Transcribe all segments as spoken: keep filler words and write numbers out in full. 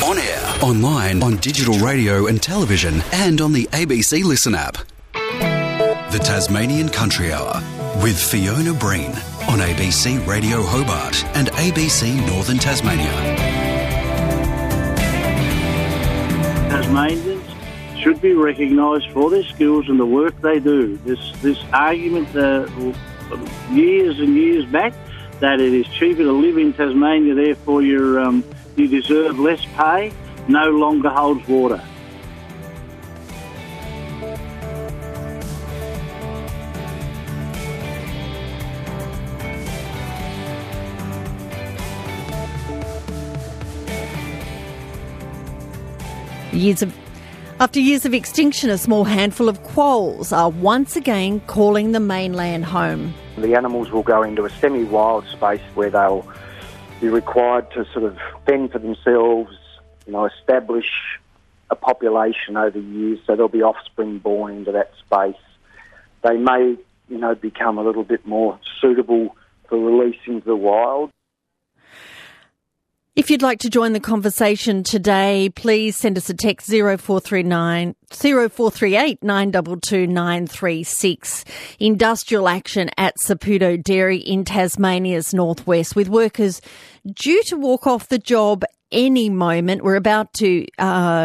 On air, online, on digital radio and television, and on the A B C Listen app. The Tasmanian Country Hour with Fiona Breen on A B C Radio Hobart and A B C Northern Tasmania. Tasmanians should be recognised for their skills and the work they do. This this argument uh, years and years back that it is cheaper to live in Tasmania, therefore you're, um, you deserve less pay, no longer holds water. Years of, after years of extinction, a small handful of quolls are once again calling the mainland home. The animals will go into a semi-wild space where they'll be required to sort of fend for themselves, you know, establish a population over years, so there'll be offspring born into that space. They may, you know, become a little bit more suitable for release into the wild. If you'd like to join the conversation today, please send us a text zero four three nine, zero four three eight nine two two nine three six. Industrial action at Saputo Dairy in Tasmania's northwest, with workers due to walk off the job any moment. We're about to uh,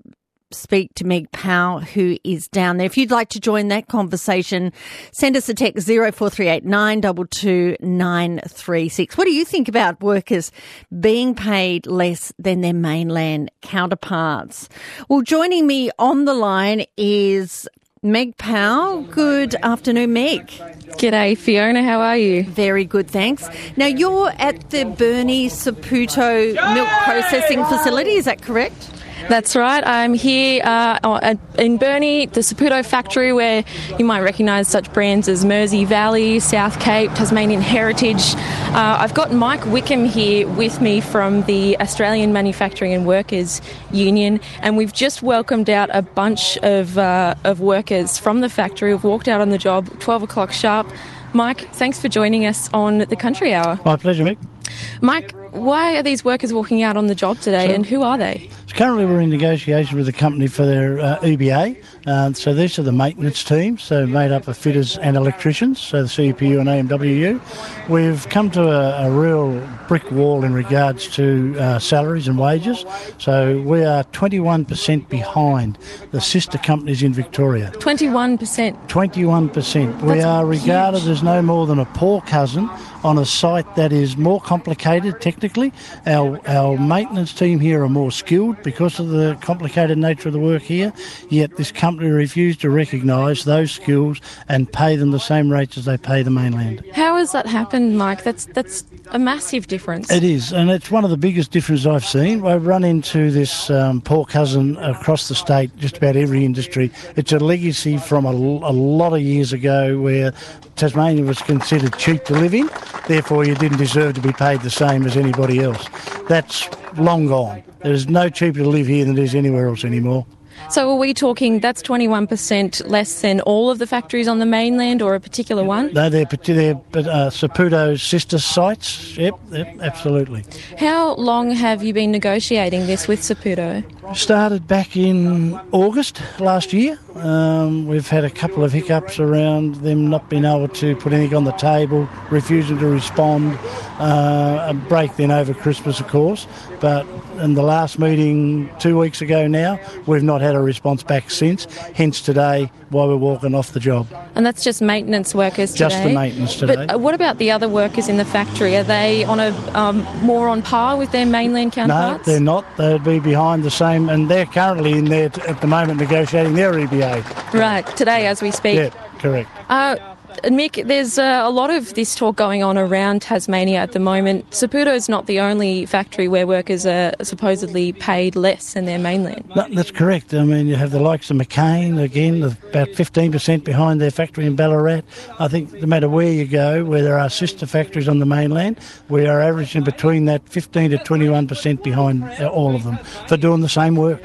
speak to Meg Powell, who is down there. If you'd like to join that conversation, send us a text zero four three eight nine two two nine three six. What do you think about workers being paid less than their mainland counterparts? Well, joining me on the line is Meg Powell. Good afternoon, Meg. G'day, Fiona. How are you? Very good, thanks. Now, you're at the Burnie Saputo milk processing facility, is that correct? That's right. I'm here uh, in Burnie, the Saputo factory, where you might recognise such brands as Mersey Valley, South Cape, Tasmanian Heritage. Uh, I've got Mike Wickham here with me from the Australian Manufacturing and Workers Union, and we've just welcomed out a bunch of, uh, of workers from the factory who've walked out on the job, twelve o'clock sharp. Mike, thanks for joining us on the Country Hour. My pleasure, Mick. Mike, why are these workers walking out on the job today, so, and who are they? So currently we're in negotiation with the company for their uh, E B A. Uh, so these are the maintenance team, so made up of fitters and electricians, so the C P U and A M W U. We've come to a, a real brick wall in regards to uh, salaries and wages. So we are twenty-one percent behind the sister companies in Victoria. twenty-one percent? twenty-one percent. We That's are regarded huge. as no more than a poor cousin on a site that is more complicated technically. Our our maintenance team here are more skilled because of the complicated nature of the work here, yet this company refused to recognise those skills and pay them the same rates as they pay the mainland. How has that happened, Mike? That's that's a massive difference. It is, and it's one of the biggest differences I've seen. I've run into this um, poor cousin across the state, just about every industry. It's a legacy from a, a lot of years ago where Tasmania was considered cheap to live in, therefore you didn't deserve to be paid the same as anybody else. That's long gone. There's no cheaper to live here than there is anywhere else anymore. So are we talking, that's twenty-one percent less than all of the factories on the mainland, or a particular one? No, they're, they're uh, Saputo's sister sites. Yep, yep, absolutely. How long have you been negotiating this with Saputo? Started back in August last year. Um, we've had a couple of hiccups around them not being able to put anything on the table, refusing to respond, uh, a break then over Christmas, of course. But in the last meeting two weeks ago now, we've not had a response back since, hence today why we're walking off the job. And that's just maintenance workers today? Just the maintenance today. But what about the other workers in the factory? Are they on a um, more on par with their mainland counterparts? No, they're not. They'd be behind the same, and they're currently in there t- at the moment negotiating their E B A. Right, today as we speak. Yeah, correct. Uh, Mick, there's uh, a lot of this talk going on around Tasmania at the moment. Saputo's not the only factory where workers are supposedly paid less than their mainland. No, that's correct. I mean, you have the likes of McCain, again, about fifteen percent behind their factory in Ballarat. I think no matter where you go, where there are sister factories on the mainland, we are averaging between that fifteen to twenty-one percent behind all of them for doing the same work.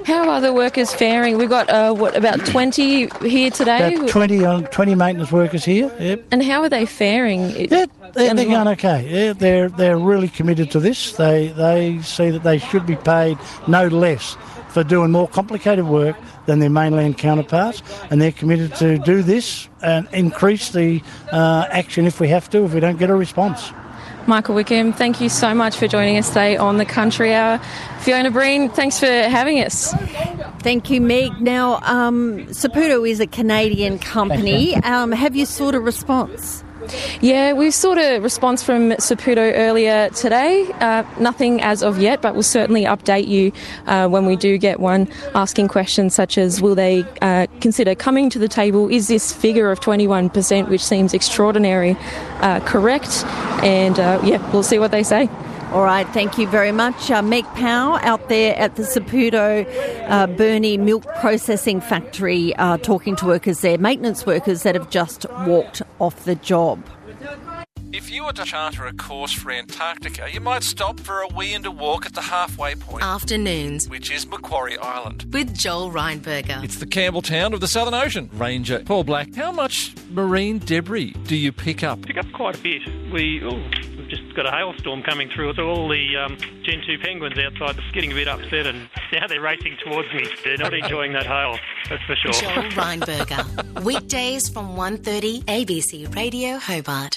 How are the workers faring? We've got, uh, what, about twenty here today? About twenty, uh, twenty maintenance workers here, yep. And how are they faring? Yeah, they're, they're going okay. Yeah, they're they're really committed to this. They they see that they should be paid no less for doing more complicated work than their mainland counterparts, and they're committed to do this and increase the uh, action if we have to, if we don't get a response. Michael Wickham, thank you so much for joining us today on the Country Hour. Fiona Breen, thanks for having us. Thank you, Meg. Now, um, Saputo is a Canadian company. Um, have you sought a response? Yeah, we've sought a response from Saputo earlier today. Uh, nothing as of yet, but we'll certainly update you uh, when we do get one, asking questions such as, will they uh, consider coming to the table? Is this figure of twenty-one percent, which seems extraordinary, uh, correct? And uh, yeah, we'll see what they say. All right, thank you very much. Uh, Meg Powell out there at the Saputo uh, Burnie Milk Processing Factory uh, talking to workers there, maintenance workers that have just walked off the job. If you were to charter a course for Antarctica, you might stop for a wee and a walk at the halfway point. Afternoons. Which is Macquarie Island. With Joel Reinberger. It's the Campbelltown of the Southern Ocean. Ranger Paul Black, how much marine debris do you pick up? Pick up quite a bit. We, ooh, we've just got a hailstorm coming through. So all the um, Gen two penguins outside are getting a bit upset, and now they're racing towards me. They're not enjoying that hail, that's for sure. Joel Reinberger. Weekdays from one thirty, A B C Radio Hobart.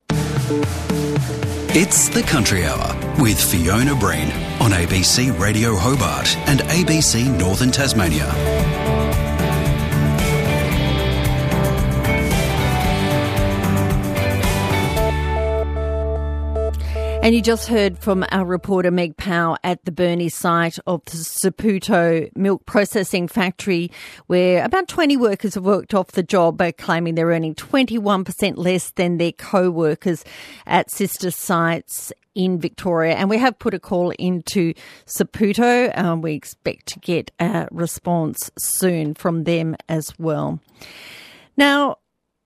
It's the Country Hour with Fiona Breen on A B C Radio Hobart and A B C Northern Tasmania. And you just heard from our reporter Meg Powell at the Burnie site of the Saputo Milk Processing Factory, where about twenty workers have worked off the job by claiming they're earning twenty-one percent less than their co-workers at sister sites in Victoria. And we have put a call into Saputo. Um, we expect to get a response soon from them as well. Now,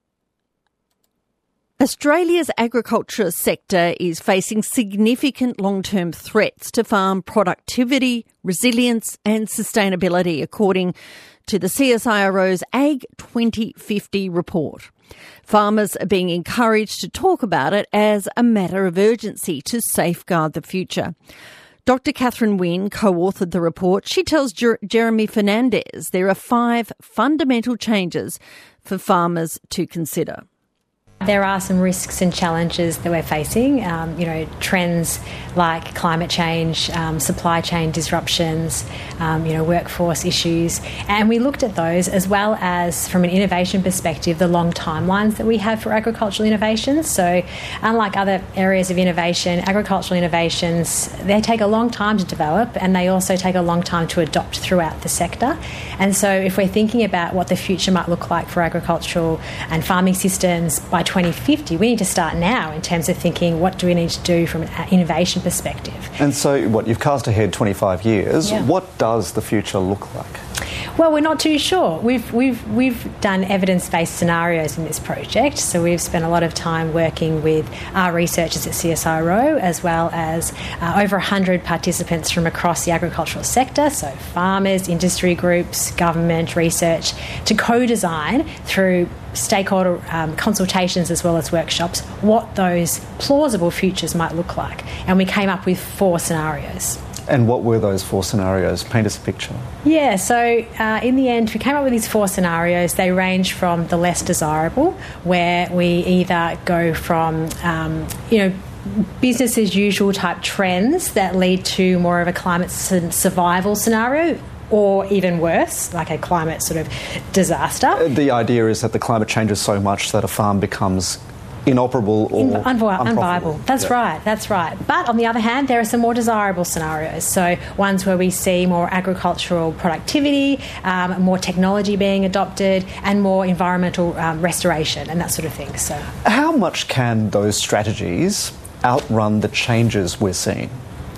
Australia's agriculture sector is facing significant long-term threats to farm productivity, resilience and sustainability, according to the C S I R O's Ag twenty fifty report. Farmers are being encouraged to talk about it as a matter of urgency to safeguard the future. Doctor Catherine Wynne co-authored the report. She tells Jer- Jeremy Fernandez there are five fundamental changes for farmers to consider. There are some risks and challenges that we're facing, um, you know, trends like climate change, um, supply chain disruptions, um, you know, workforce issues. And we looked at those as well as, from an innovation perspective, the long timelines that we have for agricultural innovations. So unlike other areas of innovation, agricultural innovations, they take a long time to develop and they also take a long time to adopt throughout the sector. And so if we're thinking about what the future might look like for agricultural and farming systems by twenty fifty, we need to start now in terms of thinking what do we need to do from an innovation perspective. And so, what, you've cast ahead twenty-five years. Yeah. What does the future look like? Well, we're not too sure. We've we've we've done evidence-based scenarios in this project, so we've spent a lot of time working with our researchers at C S I R O as well as uh, over one hundred participants from across the agricultural sector, so farmers, industry groups, government, research, to co-design through stakeholder um, consultations as well as workshops what those plausible futures might look like. And we came up with four scenarios. And what were those four scenarios? Paint us a picture. Yeah, so uh, in the end, we came up with these four scenarios. They range from the less desirable, where we either go from, um, you know, business as usual type trends that lead to more of a climate survival scenario, or even worse, like a climate sort of disaster. The idea is that the climate changes so much that a farm becomes inoperable or In, unvi- unviable. That's yeah. right, that's right. But on the other hand, there are some more desirable scenarios. So ones where we see more agricultural productivity, um, more technology being adopted, and more environmental um, restoration and that sort of thing. So, how much can those strategies outrun the changes we're seeing?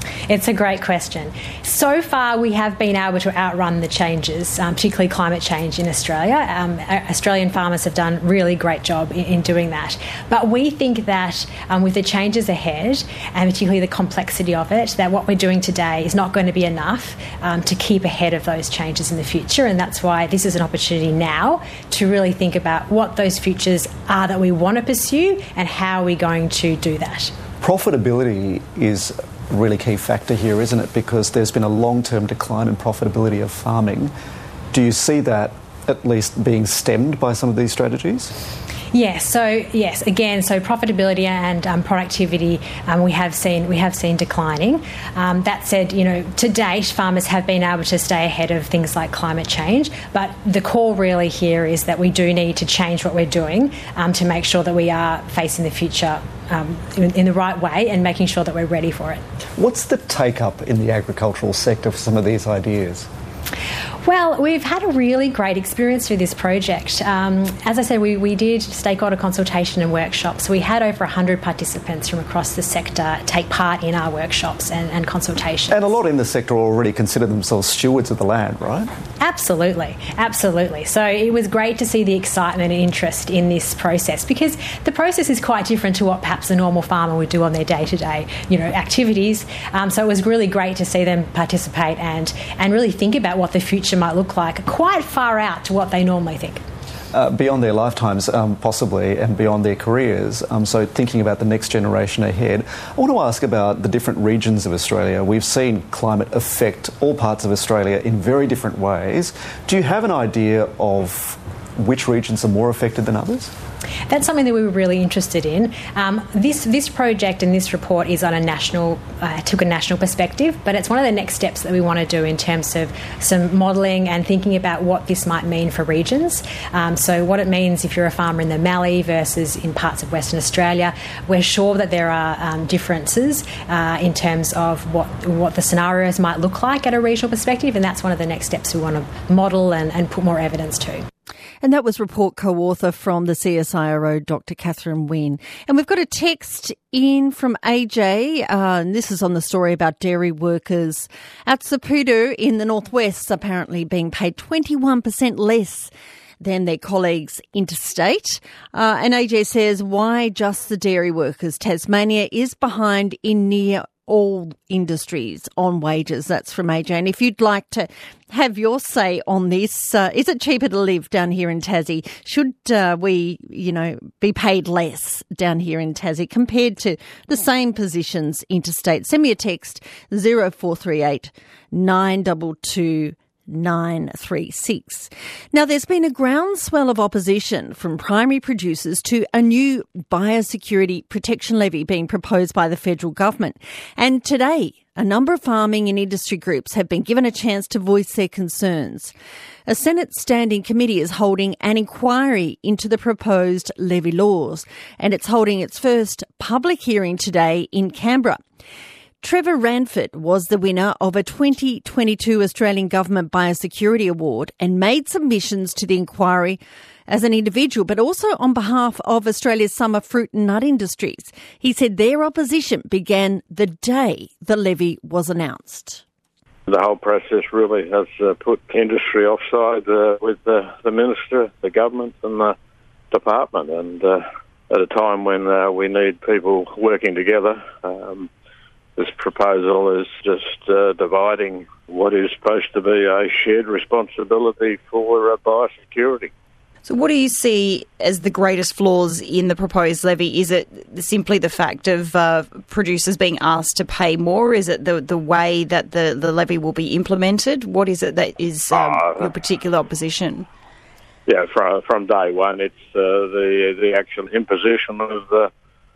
It's a great question. So far, we have been able to outrun the changes, um, particularly climate change in Australia. Um, Australian farmers have done a really great job in, in doing that. But we think that um, with the changes ahead, and particularly the complexity of it, that what we're doing today is not going to be enough um, to keep ahead of those changes in the future. And that's why this is an opportunity now to really think about what those futures are that we want to pursue and how we're going to do that. Profitability is a really key factor here, isn't it? Because there's been a long-term decline in profitability of farming. Do you see that at least being stemmed by some of these strategies? Yes. So yes, again, so profitability and um, productivity um, we have seen we have seen declining. Um, that said, you know, to date, farmers have been able to stay ahead of things like climate change. But the core really here is that we do need to change what we're doing um, to make sure that we are facing the future um, in, in the right way and making sure that we're ready for it. What's the take-up in the agricultural sector for some of these ideas? Well, we've had a really great experience through this project. Um, as I said, we, we did stakeholder consultation and workshops. We had over one hundred participants from across the sector take part in our workshops and, and consultations. And a lot in the sector already consider themselves stewards of the land, right? Absolutely, absolutely. So it was great to see the excitement and interest in this process, because the process is quite different to what perhaps a normal farmer would do on their day-to-day, you know, activities. Um, so it was really great to see them participate and, and really think about what the future might look like, quite far out to what they normally think. Uh, beyond their lifetimes, um, possibly, and beyond their careers. Um, so thinking about the next generation ahead, I want to ask about the different regions of Australia. We've seen climate affect all parts of Australia in very different ways. Do you have an idea of which regions are more affected than others? That's something that we were really interested in. Um, this this project and this report is on a national, uh, took a national perspective, but it's one of the next steps that we want to do in terms of some modelling and thinking about what this might mean for regions. Um, so what it means if you're a farmer in the Mallee versus in parts of Western Australia. We're sure that there are um, differences uh, in terms of what what the scenarios might look like at a regional perspective, and that's one of the next steps we want to model and, and put more evidence to. And that was report co-author from the C S I R O, Doctor Catherine Wynne. And we've got a text in from A J, uh, and this is on the story about dairy workers at Saputo in the northwest apparently being paid twenty-one percent less than their colleagues interstate. Uh, and A J says, why just the dairy workers? Tasmania is behind in near all industries on wages. That's from A J. And if you'd like to have your say on this, uh, is it cheaper to live down here in Tassie? Should uh, we, you know, be paid less down here in Tassie compared to the same positions interstate? Send me a text, zero four three eight nine two two nine three six. Now, there's been a groundswell of opposition from primary producers to a new biosecurity protection levy being proposed by the federal government. And today, a number of farming and industry groups have been given a chance to voice their concerns. A Senate Standing Committee is holding an inquiry into the proposed levy laws, and it's holding its first public hearing today in Canberra. Trevor Ranford was the winner of a twenty twenty-two Australian Government Biosecurity Award and made submissions to the inquiry as an individual, but also on behalf of Australia's summer fruit and nut industries. He said their opposition began the day the levy was announced. The whole process really has uh, put industry offside uh, with uh, the Minister, the Government and the Department. And uh, at a time when uh, we need people working together, um, this proposal is just uh, dividing what is supposed to be a shared responsibility for uh, biosecurity. So what do you see as the greatest flaws in the proposed levy? Is it simply the fact of uh, producers being asked to pay more? Is it the the way that the, the levy will be implemented? What is it that is um, uh, your particular opposition? Yeah, from, from day one, it's uh, the the actual imposition of the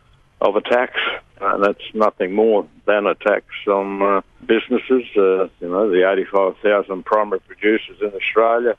of a tax, and that's nothing more than a tax on uh, businesses. Uh, you know, the eighty-five thousand primary producers in Australia,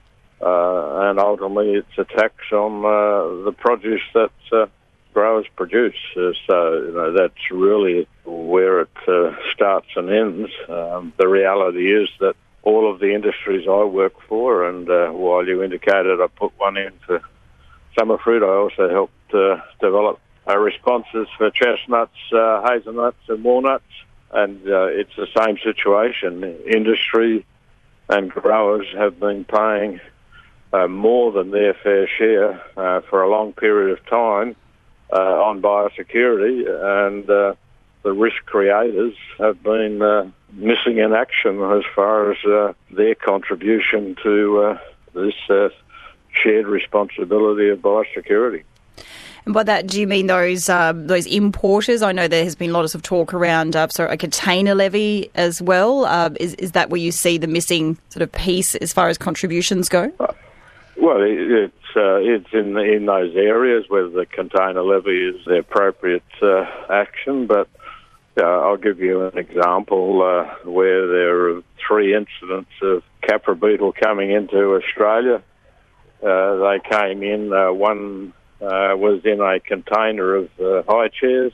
uh, and ultimately it's a tax on uh, the produce that uh, growers produce. Uh, so you know, that's really where it uh, starts and ends. Um, the reality is that all of the industries I work for, and uh, while you indicated I put one in for summer fruit, I also helped uh, develop Uh, responses for chestnuts, uh, hazelnuts and walnuts, and uh, it's the same situation. Industry and growers have been paying uh, more than their fair share uh, for a long period of time uh, on biosecurity, and uh, the risk creators have been uh, missing in action as far as uh, their contribution to uh, this uh, shared responsibility of biosecurity. And by that, do you mean those uh, those importers? I know there has been lots of talk around uh, so a container levy as well. Uh, is is that where you see the missing sort of piece as far as contributions go? Uh, well, it, it's uh, it's in in those areas where the container levy is the appropriate uh, action. But uh, I'll give you an example uh, where there are three incidents of capra beetle coming into Australia. Uh, they came in uh, one. Uh, was in a container of uh, high chairs.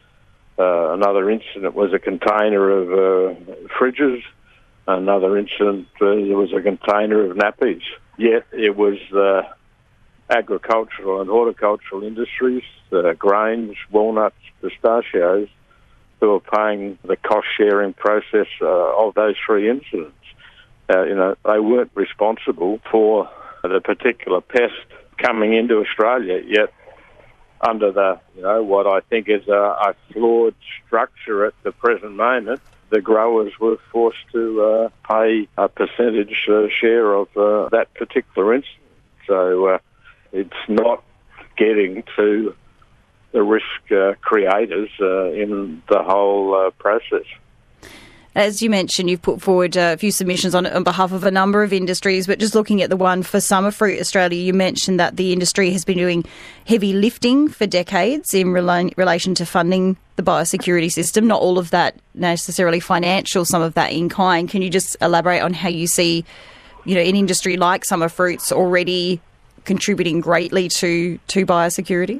Uh, another incident was a container of uh, fridges. Another incident uh, was a container of nappies. Yet it was the agricultural and horticultural industries, uh, grains, walnuts, pistachios, who are paying the cost-sharing process uh, of those three incidents. Uh, you know, they weren't responsible for the particular pest coming into Australia, yet under the, you know, what I think is a, a flawed structure at the present moment, the growers were forced to uh, pay a percentage uh, share of uh, that particular instance. So uh, it's not getting to the risk uh, creators uh, in the whole uh, process. As you mentioned, you've put forward a few submissions on, on behalf of a number of industries, but just looking at the one for Summerfruit Australia, you mentioned that the industry has been doing heavy lifting for decades in rela- relation to funding the biosecurity system. Not all of that necessarily financial, some of that in kind. Can you just elaborate on how you see, you know, an industry like Summerfruits already contributing greatly to, to biosecurity?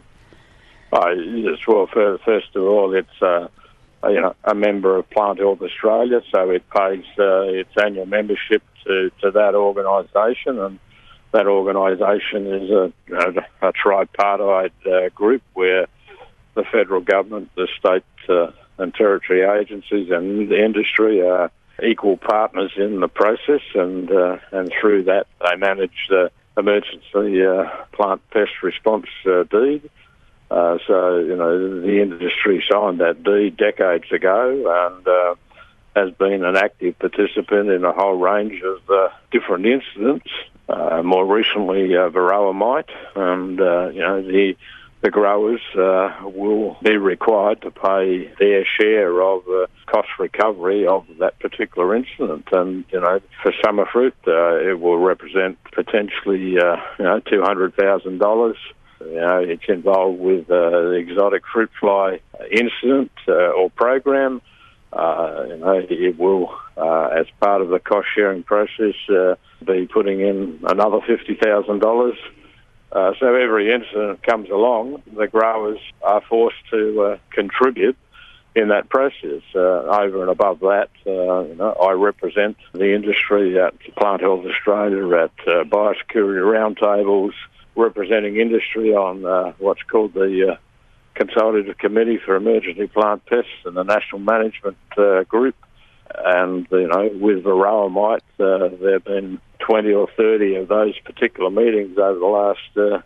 Oh, yes, well, first of all, it's... Uh You know, a member of Plant Health Australia, so it pays uh, its annual membership to, to that organisation, and that organisation is a, a, a tripartite uh, group where the federal government, the state uh, and territory agencies and the industry are equal partners in the process, and uh, and through that they manage the emergency uh, plant pest response uh, deed. Uh, so, you know, the industry signed that deed decades ago and uh, has been an active participant in a whole range of uh, different incidents, uh, more recently uh, Varroa mite, and, uh, you know, the the growers uh, will be required to pay their share of the cost recovery of that particular incident. And, you know, for Summerfruit, uh, it will represent potentially, uh, you know, two hundred thousand dollars. You know, it's involved with uh, the exotic fruit fly incident uh, or program. Uh, you know, it will, uh, as part of the cost-sharing process, uh, be putting in another fifty thousand dollars. Uh, so every incident comes along, the growers are forced to uh, contribute in that process. Uh, over and above that, uh, you know, I represent the industry at Plant Health Australia, at uh, biosecurity roundtables, representing industry on uh, what's called the uh, Consultative Committee for Emergency Plant Pests and the National Management uh, Group. And, you know, with Varroa mite, uh, there have been twenty or thirty of those particular meetings over the last uh,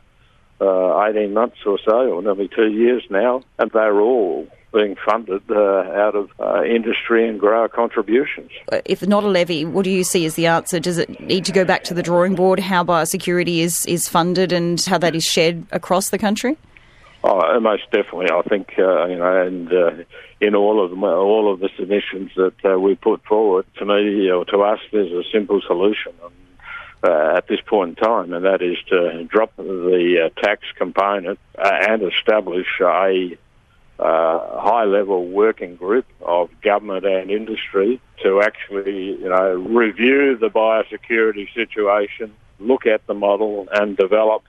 uh, eighteen months or so, or nearly two years now, and they're all being funded uh, out of uh, industry and grower contributions. If not a levy, what do you see as the answer? Does it need to go back to the drawing board, how biosecurity is, is funded and how that is shared across the country? Oh, most definitely. I think, uh, you know, and uh, in all of them, all of the submissions that uh, we put forward, to me or to us, there's a simple solution uh, at this point in time, and that is to drop the uh, tax component uh, and establish a Uh, high-level working group of government and industry to actually, you know, review the biosecurity situation, look at the model, and develop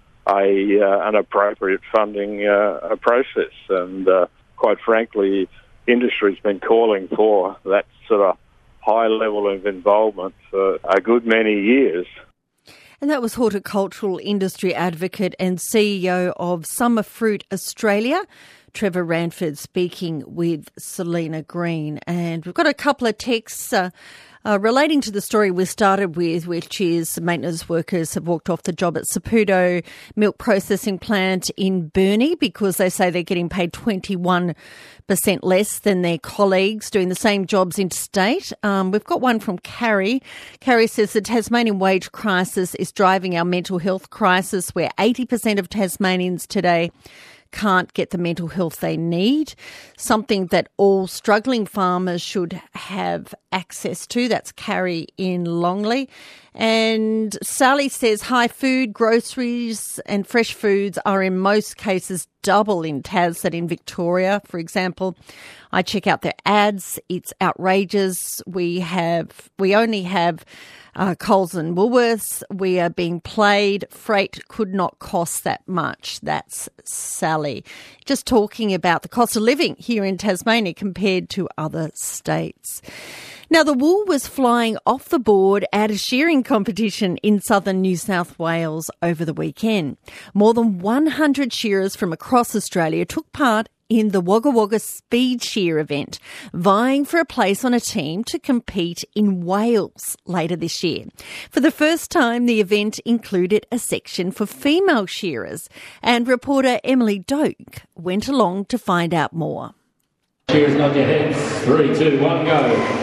a uh, an appropriate funding uh, process. And uh, quite frankly, industry's been calling for that sort of high level of involvement for a good many years. And that was horticultural industry advocate and C E O of Summer Fruit Australia, Trevor Ranford, speaking with Selena Green. And we've got a couple of texts uh, uh, relating to the story we started with, which is maintenance workers have walked off the job at Saputo Milk Processing Plant in Burnie because they say they're getting paid twenty-one percent less than their colleagues doing the same jobs interstate. Um, we've got one from Carrie. Carrie says the Tasmanian wage crisis is driving our mental health crisis, where eighty percent of Tasmanians today can't get the mental health they need, something that all struggling farmers should have access to. That's Carrie in Longley. And Sally says high food, groceries and fresh foods are in most cases double in Tas than in Victoria. For example, I check out their ads. It's outrageous. We have, we only have Uh, Coles and Woolworths. We are being played. Freight could not cost that much. That's Sally. Just talking about the cost of living here in Tasmania compared to other states. Now, the wool was flying off the board at a shearing competition in southern New South Wales over the weekend. More than one hundred shearers from across Australia took part in the Wagga Wagga Speed Shear event, vying for a place on a team to compete in Wales later this year. For the first time, the event included a section for female shearers, and reporter Emily Doak went along to find out more. Shearers, nod your heads. Three, two, one, go.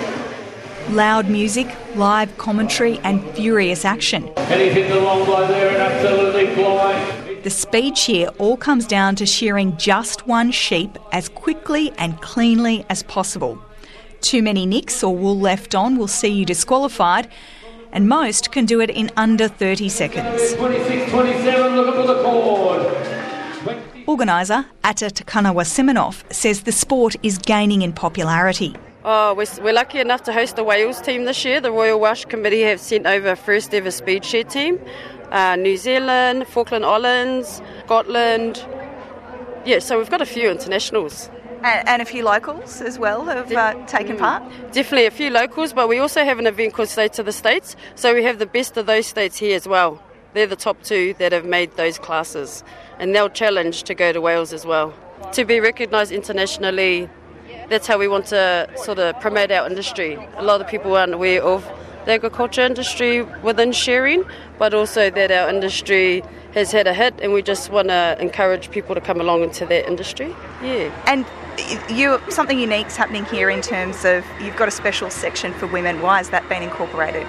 Loud music, live commentary and furious action. Anything along by there and absolutely flying. The speed shear all comes down to shearing just one sheep as quickly and cleanly as possible. Too many nicks or wool left on will see you disqualified, and most can do it in under thirty seconds. twenty-six, twenty-seven, looking for the cord. Organiser Atta Takanawa Simonov says the sport is gaining in popularity. Oh, we're, we're lucky enough to host the Wales team this year. The Royal Welsh Committee have sent over a first ever speed shear team. Uh, New Zealand, Falkland Islands, Scotland. Yeah, so we've got a few internationals. And, and a few locals as well have uh, taken part? Definitely a few locals, but we also have an event called States of the States. So we have the best of those states here as well. They're the top two that have made those classes. And they'll challenge to go to Wales as well. To be recognised internationally, that's how we want to sort of promote our industry. A lot of people aren't aware of the agriculture industry within shearing, but also that our industry has had a hit, and we just want to encourage people to come along into that industry. Yeah. And you, something unique's happening here in terms of you've got a special section for women. Why has that been incorporated?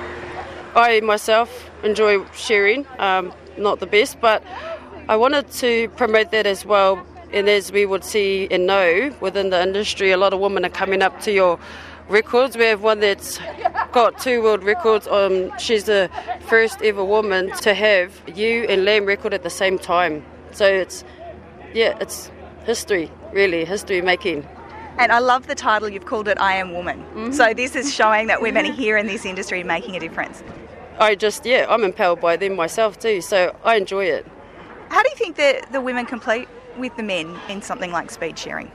I myself enjoy shearing, um, not the best, but I wanted to promote that as well. And as we would see and know within the industry, a lot of women are coming up to your records. We have one that's got two world records. Um, she's the first ever woman to have ewe and lamb record at the same time. So it's, yeah, it's history, really, history making. And I love the title, you've called it I Am Woman. Mm-hmm. So this is showing that women are here in this industry making a difference. I just, yeah, I'm empowered by them myself too, so I enjoy it. How do you think that the women compete with the men in something like speed shearing?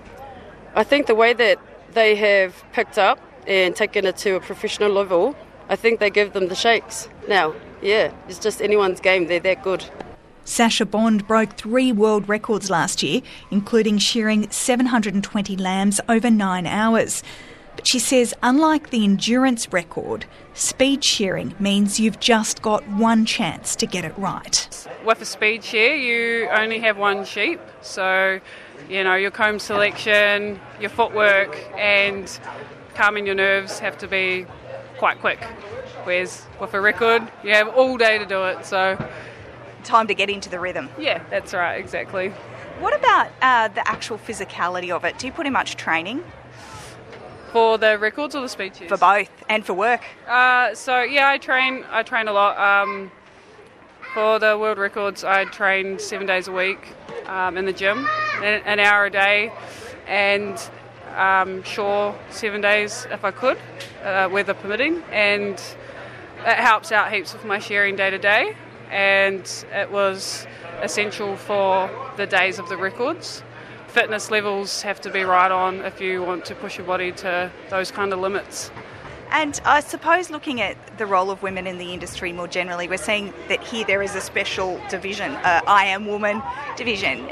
I think the way that they have picked up and taken it to a professional level, I think they give them the shakes now. Yeah, it's just anyone's game. They're that good. Sasha Bond broke three world records last year, including shearing seven hundred twenty lambs over nine hours. But she says, unlike the endurance record, speed shearing means you've just got one chance to get it right. With a speed shear, you only have one sheep, so, you know, your comb selection, your footwork and calming your nerves have to be quite quick. Whereas with a record, you have all day to do it, so... Time to get into the rhythm. Yeah, that's right, exactly. What about uh, the actual physicality of it? Do you put in much training? For the records or the speed shears? For both, and for work. Uh, so yeah, I train. I train a lot. Um, for the world records, I train seven days a week um, in the gym, an, an hour a day, and um, sure seven days if I could, uh, weather permitting, and it helps out heaps with my shearing day to day. And it was essential for the days of the records. Fitness levels have to be right on if you want to push your body to those kind of limits. And I suppose looking at the role of women in the industry more generally, we're seeing that here there is a special division, uh, I Am Woman division.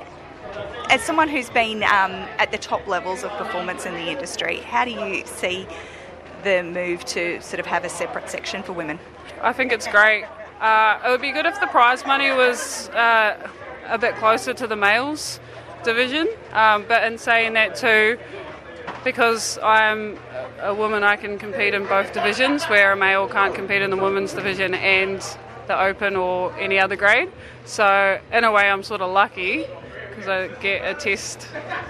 As someone who's been um, at the top levels of performance in the industry, how do you see the move to sort of have a separate section for women? I think it's great. Uh, it would be good if the prize money was uh, a bit closer to the males division, um, but in saying that too, because I'm a woman, I can compete in both divisions, where a male can't compete in the women's division and the open or any other grade. So in a way I'm sort of lucky because I get a test,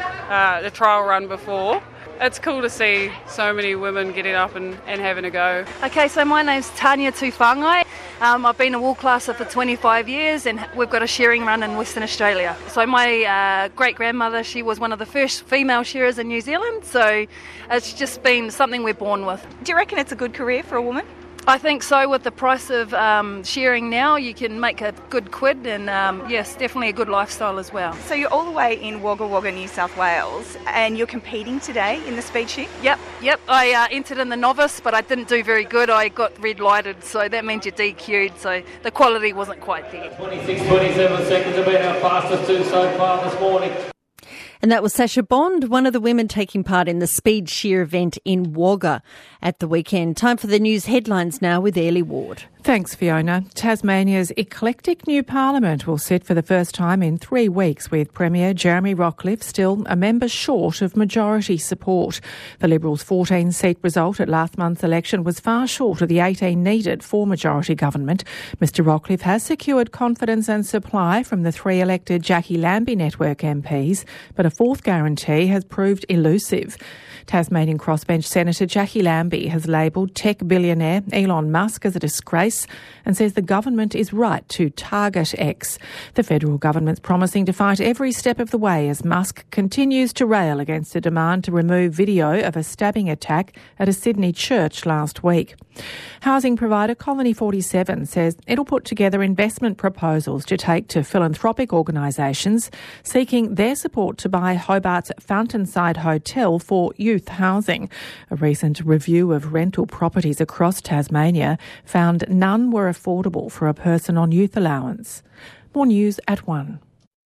uh, a trial run before. It's cool to see so many women getting up and, and having a go. Okay, so my name's Tanya Tufangai. Um, I've been a wool classer for twenty-five years and we've got a shearing run in Western Australia. So my uh, great-grandmother, she was one of the first female shearers in New Zealand, so it's just been something we're born with. Do you reckon it's a good career for a woman? I think so. With the price of um, shearing now, you can make a good quid and um, yes, definitely a good lifestyle as well. So you're all the way in Wagga Wagga, New South Wales, and you're competing today in the speed shear? Yep, yep. I uh, entered in the novice, but I didn't do very good. I got red lighted, so that means you're D Q'd, so the quality wasn't quite there. twenty-six twenty-seven seconds have been our fastest two so far this morning. And that was Sasha Bond, one of the women taking part in the speed shear event in Wagga at the weekend. Time for the news headlines now with Airlie Ward. Thanks, Fiona. Tasmania's eclectic new parliament will sit for the first time in three weeks with Premier Jeremy Rockliff still a member short of majority support. The Liberals' fourteen-seat result at last month's election was far short of the eighteen needed for majority government. Mister Rockliff has secured confidence and supply from the three elected Jackie Lambie Network M Ps, but a fourth guarantee has proved elusive. Tasmanian crossbench Senator Jackie Lambie has labelled tech billionaire Elon Musk as a disgrace and says the government is right to target X. The federal government's promising to fight every step of the way as Musk continues to rail against a demand to remove video of a stabbing attack at a Sydney church last week. Housing provider Colony forty-seven says it'll put together investment proposals to take to philanthropic organisations seeking their support to buy Hobart's Fountainside Hotel for youth housing. A recent review of rental properties across Tasmania found none were affordable for a person on youth allowance. More news at one.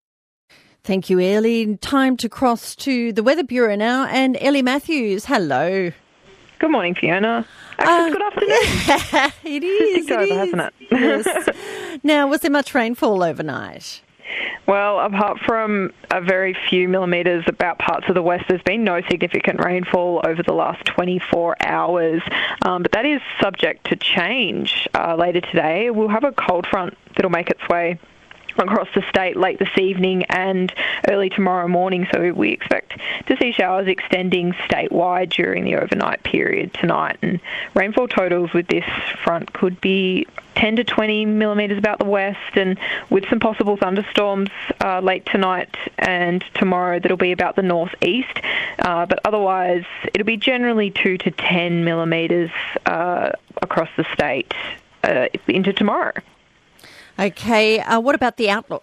Thank you, Ellie. Time to cross to the Weather Bureau now. And Ellie Matthews, hello. Good morning, Fiona. Actually, uh, good afternoon. It is. It's over, it is. hasn't it? Yes. Now, was there much rainfall overnight? Well, apart from a very few millimetres about parts of the west, there's been no significant rainfall over the last twenty-four hours. Um, but that is subject to change uh, later today. We'll have a cold front that'll make its way across the state late this evening and early tomorrow morning, so we expect to see showers extending statewide during the overnight period tonight, and rainfall totals with this front could be ten to twenty millimetres about the west, and with some possible thunderstorms uh, late tonight and tomorrow that'll be about the northeast, uh, but otherwise it'll be generally two to ten millimetres uh, across the state uh, into tomorrow. Okay, uh, what about the outlook?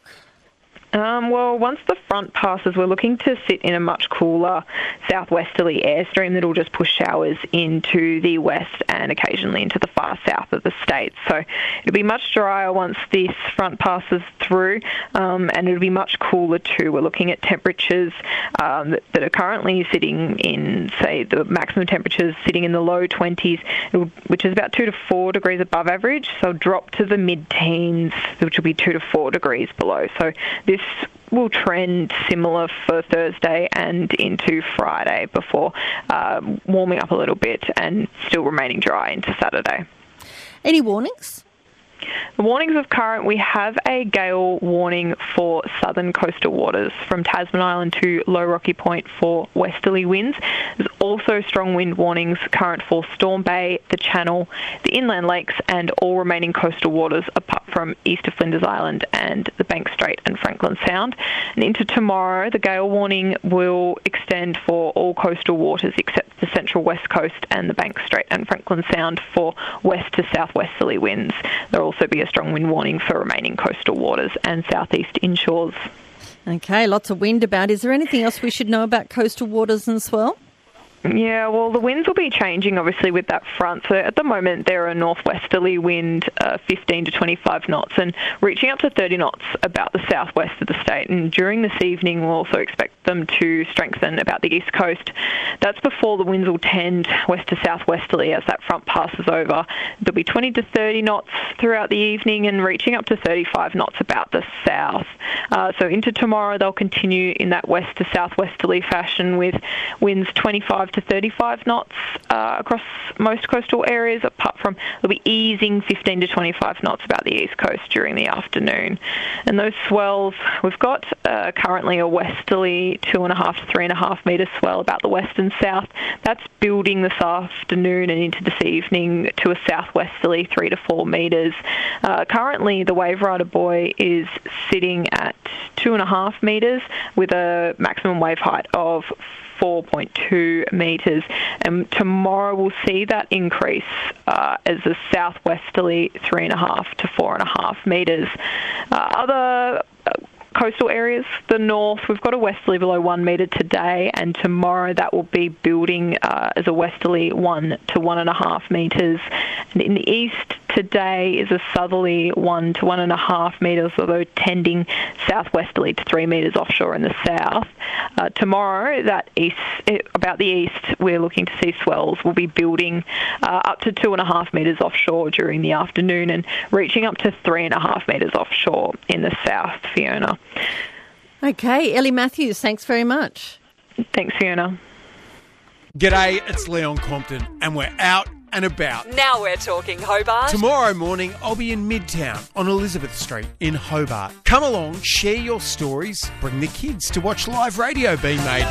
Um, well, once the front passes, we're looking to sit in a much cooler southwesterly airstream that will just push showers into the west and occasionally into the far south of the state. So it'll be much drier once this front passes through, um, and it'll be much cooler too. We're looking at temperatures um, that, that are currently sitting in, say, the maximum temperatures sitting in the low twenties, which is about two to four degrees above average. So drop to the mid-teens, which will be two to four degrees below. So this will trend similar for Thursday and into Friday before uh, warming up a little bit and still remaining dry into Saturday. Any warnings? The warnings of current, we have a gale warning for southern coastal waters from Tasman Island to Low Rocky Point for westerly winds. There's also strong wind warnings current for Storm Bay, the Channel, the inland lakes and all remaining coastal waters apart from east of Flinders Island and the Bank Strait and Franklin Sound. And into tomorrow, the gale warning will extend for all coastal waters except the central west coast and the Bank Strait and Franklin Sound for west to southwesterly winds. There will also be a strong wind warning for remaining coastal waters and southeast inshores. Okay, lots of wind about. Is there anything else we should know about coastal waters as well? Yeah, well, the winds will be changing, obviously, with that front. So at the moment, they're a northwesterly wind, uh, fifteen to twenty-five knots, and reaching up to thirty knots about the southwest of the state. And during this evening, we'll also expect them to strengthen about the east coast. That's before the winds will tend west to southwesterly as that front passes over. There'll be twenty to thirty knots throughout the evening and reaching up to thirty-five knots about the south. Uh, so into tomorrow, they'll continue in that west to southwesterly fashion with winds twenty-five to thirty-five knots uh, across most coastal areas, apart from they'll be easing fifteen to twenty-five knots about the east coast during the afternoon. And those swells, we've got uh, currently a westerly two and a half to three and a half metre swell about the west and south. That's building this afternoon and into this evening to a southwesterly three to four metres. Uh, currently, the Wave Rider buoy is sitting at two and a half metres with a maximum wave height of four point two metres, and tomorrow we'll see that increase uh, as a southwesterly three and a half to four and a half metres. Uh, other uh, coastal areas, the north, we've got a westerly below one metre today, and tomorrow that will be building uh, as a westerly one to one and a half metres. And in the east today is a southerly one to one and a half metres, although tending southwesterly to three metres offshore in the south. Uh, tomorrow, that east, about the east, we're looking to see swells will be building uh, up to two and a half metres offshore during the afternoon and reaching up to three and a half metres offshore in the south, Fiona. Okay, Ellie Matthews, thanks very much. Thanks, Fiona. G'day, it's Leon Compton, and we're out and about. Now we're talking Hobart. Tomorrow morning, I'll be in Midtown on Elizabeth Street in Hobart. Come along, share your stories, bring the kids to watch live radio being made.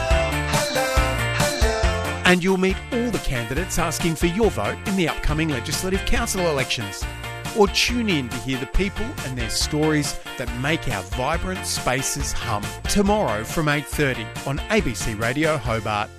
And you'll meet all the candidates asking for your vote in the upcoming Legislative Council elections. Or tune in to hear the people and their stories that make our vibrant spaces hum. Tomorrow from eight thirty on A B C Radio Hobart.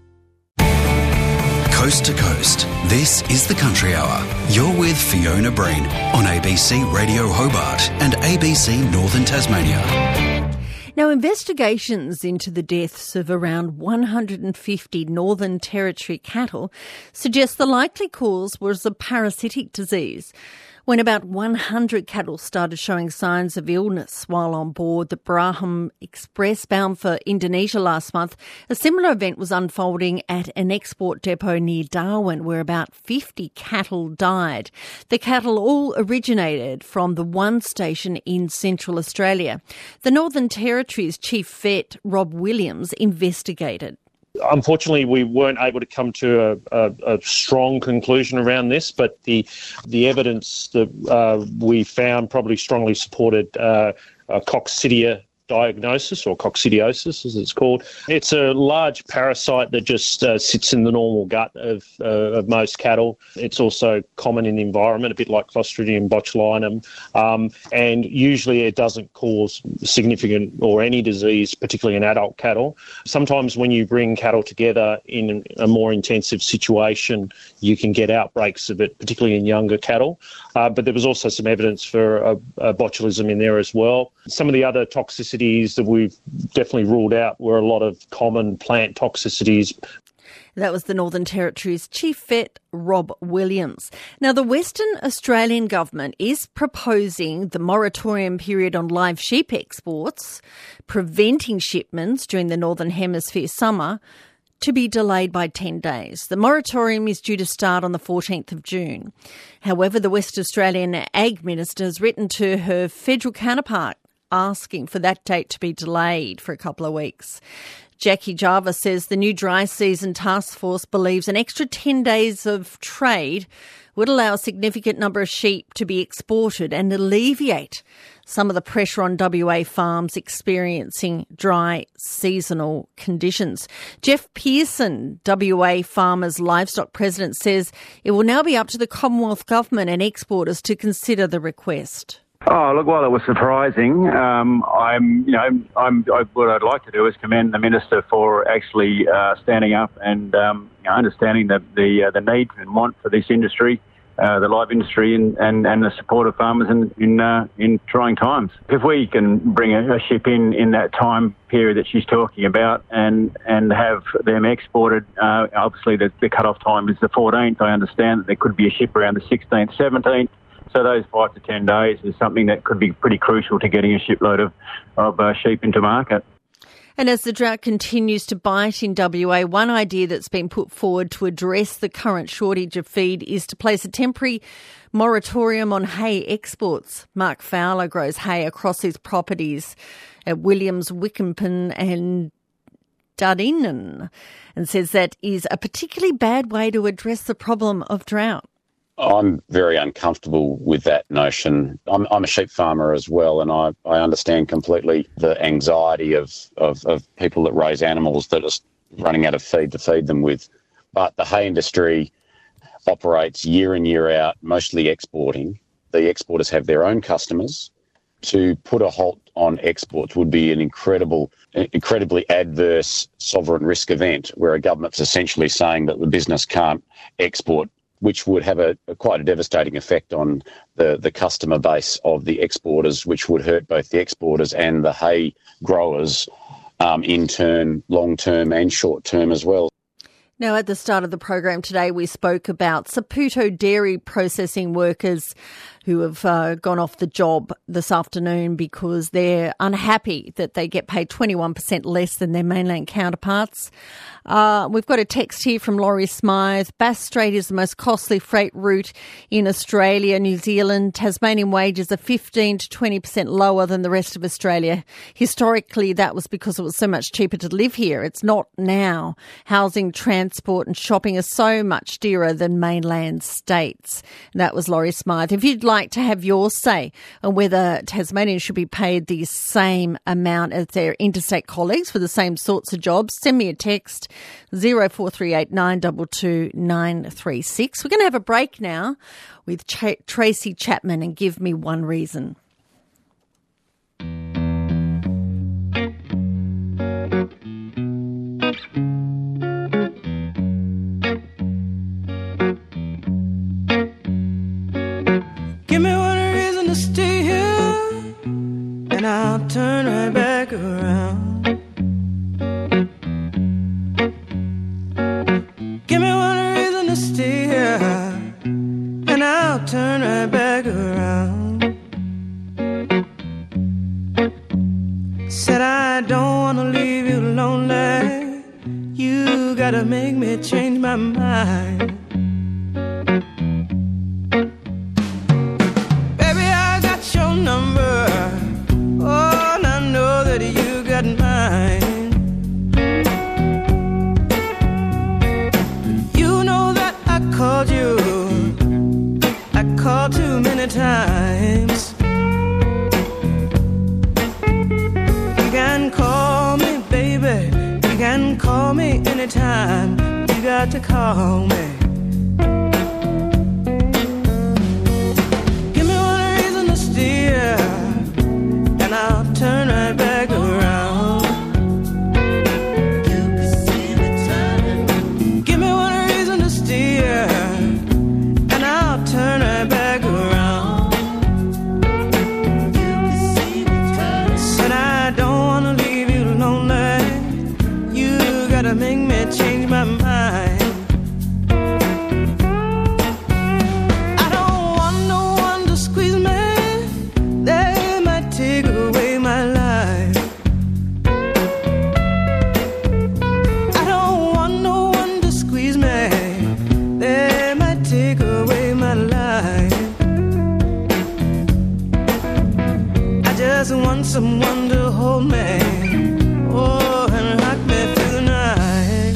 Coast to coast, this is the Country Hour. You're with Fiona Breen on A B C Radio Hobart and A B C Northern Tasmania. Now, investigations into the deaths of around one hundred fifty Northern Territory cattle suggest the likely cause was a parasitic disease. When about one hundred cattle started showing signs of illness while on board the Braham Express bound for Indonesia last month, a similar event was unfolding at an export depot near Darwin where about fifty cattle died. The cattle all originated from the one station in Central Australia. The Northern Territory's Chief Vet, Rob Williams, investigated. Unfortunately, we weren't able to come to a, a, a strong conclusion around this, but the the evidence that uh, we found probably strongly supported uh, a coccidia diagnosis, or coccidiosis as it's called. It's a large parasite that just uh, sits in the normal gut of, uh, of most cattle. It's also common in the environment, a bit like Clostridium botulinum, um, and usually it doesn't cause significant or any disease, particularly in adult cattle. Sometimes when you bring cattle together in a more intensive situation, you can get outbreaks of it, particularly in younger cattle. Uh, but there was also some evidence for uh, uh, botulism in there as well. Some of the other toxicities that we've definitely ruled out were a lot of common plant toxicities. That was the Northern Territory's Chief Vet, Rob Williams. Now, the Western Australian government is proposing the moratorium period on live sheep exports, preventing shipments during the Northern Hemisphere summer, to be delayed by ten days. The moratorium is due to start on the fourteenth of June. However, the West Australian Ag Minister has written to her federal counterpart asking for that date to be delayed for a couple of weeks. Jackie Jarvis says the new dry season task force believes an extra ten days of trade would allow a significant number of sheep to be exported and alleviate some of the pressure on W A farms experiencing dry seasonal conditions. Jeff Pearson, W A Farmers Livestock President, says it will now be up to the Commonwealth Government and exporters to consider the request. Oh, look, while it was surprising, um, I'm, you know, I'm, I, what I'd like to do is commend the Minister for actually uh, standing up and um, you know, understanding the the, uh, the need and want for this industry uh, the live industry and, and, and the support of farmers in in, uh, in trying times. If we can bring a, a ship in in that time period that she's talking about and, and have them exported, uh, obviously the, the cut-off time is the fourteenth. I understand that there could be a ship around the sixteenth, seventeenth. So those five to ten days is something that could be pretty crucial to getting a shipload of, of uh, sheep into market. And as the drought continues to bite in W A, one idea that's been put forward to address the current shortage of feed is to place a temporary moratorium on hay exports. Mark Fowler grows hay across his properties at Williams, Wickham and Duddinan, and says that is a particularly bad way to address the problem of drought. I'm very uncomfortable with that notion. I'm, I'm a sheep farmer as well, and I, I understand completely the anxiety of, of, of people that raise animals that are running out of feed to feed them with. But the hay industry operates year in, year out, mostly exporting. The exporters have their own customers. To put a halt on exports would be an incredible, incredibly adverse sovereign risk event where a government's essentially saying that the business can't export, which would have a, a quite a devastating effect on the, the customer base of the exporters, which would hurt both the exporters and the hay growers um, in turn, long-term and short-term as well. Now, at the start of the program today, we spoke about Saputo dairy processing workers who have uh, gone off the job this afternoon because they're unhappy that they get paid twenty-one percent less than their mainland counterparts. Uh, we've got a text here from Laurie Smythe. Bass Strait is the most costly freight route in Australia, New Zealand. Tasmanian wages are fifteen to twenty percent lower than the rest of Australia. Historically, that was because it was so much cheaper to live here. It's not now. Housing, transport and shopping are so much dearer than mainland states. And that was Laurie Smythe. If you'd like to have your say on whether Tasmanians should be paid the same amount as their interstate colleagues for the same sorts of jobs, send me a text, zero four three eight nine two two nine three six. We're going to have a break now with Ch- Tracy Chapman and Give Me One Reason. Give me one reason to stay here, and I'll turn right back around. Give me one reason to stay here, and I'll turn right back around. Said I don't want to leave you lonely. You gotta make me change my mind. Your number, oh, and I know that you got mine. You know that I called you, I called too many times. You can call me, baby, you can call me anytime. You got to call me. And I'll turn right back around. You can see me turning. Give me one reason to steer, and I'll turn right back around. You can see me turning. Said I don't want to leave you lonely. You gotta make me change my mind. Someone to hold me, oh, and rock me through the night.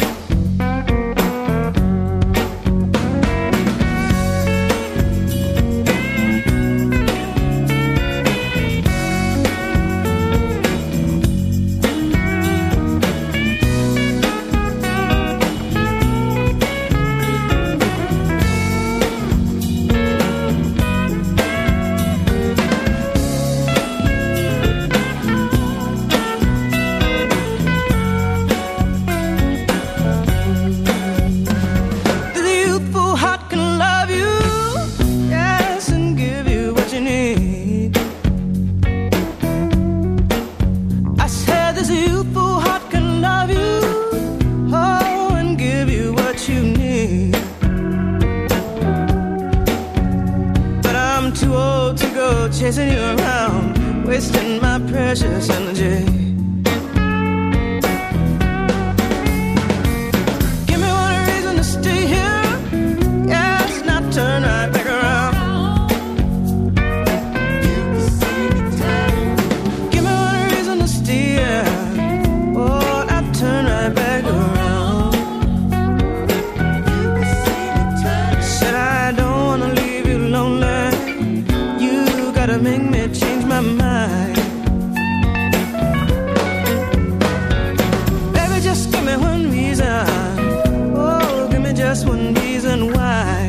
go chasing you around, wasting my precious energy. Give me one reason to stay here, yes, not turn right back around. Give me one reason to stay here, oh, not turn right back around. Said I don't wanna leave you lonely, you gotta make me change my mind. Baby, just give me one reason, oh, give me just one reason why.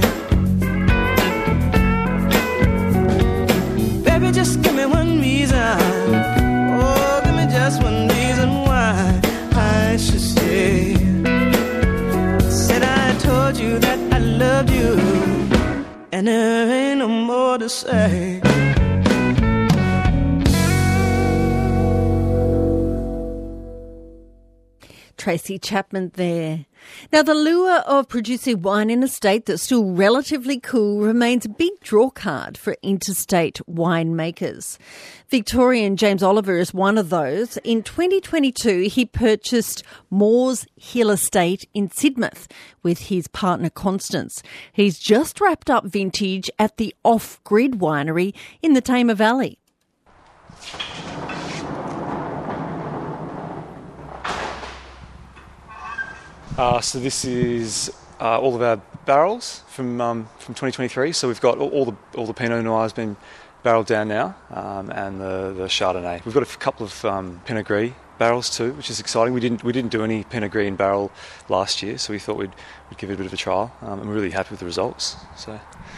Baby, just give me one reason, oh, give me just one reason why I should stay. Said I told you that I loved you, and there ain't no more to say. Tracy Chapman there. Now, the lure of producing wine in a state that's still relatively cool remains a big draw card for interstate winemakers. Victorian James Oliver is one of those. In twenty twenty-two, he purchased Moores Hill Estate in Sidmouth with his partner Constance. He's just wrapped up vintage at the Off Grid Winery in the Tamar Valley. Uh, so this is uh, all of our barrels from um, from twenty twenty-three. So we've got all, all the all the Pinot Noir has been barreled down now, um, and the, the Chardonnay. We've got a f- couple of um, Pinot Gris barrels too, which is exciting. We didn't we didn't do any Pinot Gris in barrel last year, so we thought we'd, we'd give it a bit of a trial. Um, and we're really happy with the results. So,